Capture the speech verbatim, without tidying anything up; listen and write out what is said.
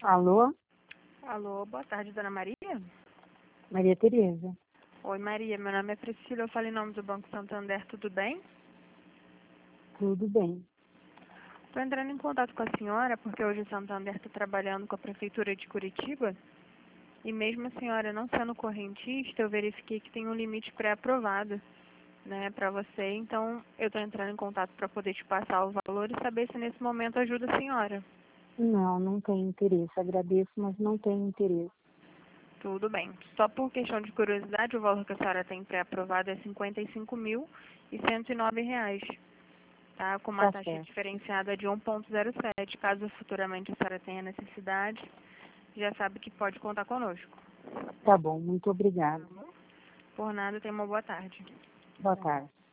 Alô? Alô, boa tarde, dona Maria? Maria Tereza. Oi, Maria, meu nome é Priscila, eu falo em nome do Banco Santander, tudo bem? Tudo bem. Estou entrando em contato com a senhora porque hoje o Santander está trabalhando com a Prefeitura de Curitiba e mesmo a senhora não sendo correntista, eu verifiquei que tem um limite pré-aprovado, né, para você, então eu estou entrando em contato para poder te passar o valor e saber se nesse momento ajuda a senhora. Não, não tenho interesse. Agradeço, mas não tenho interesse. Tudo bem. Só por questão de curiosidade, o valor que a senhora tem pré-aprovado é cinquenta e cinco mil e cento e nove reais. Tá? Com uma Tá taxa certo. diferenciada de um ponto zero sete. Caso futuramente a senhora tenha necessidade, já sabe que pode contar conosco. Tá bom, muito obrigada. Por nada, tenha uma boa tarde. Boa tarde.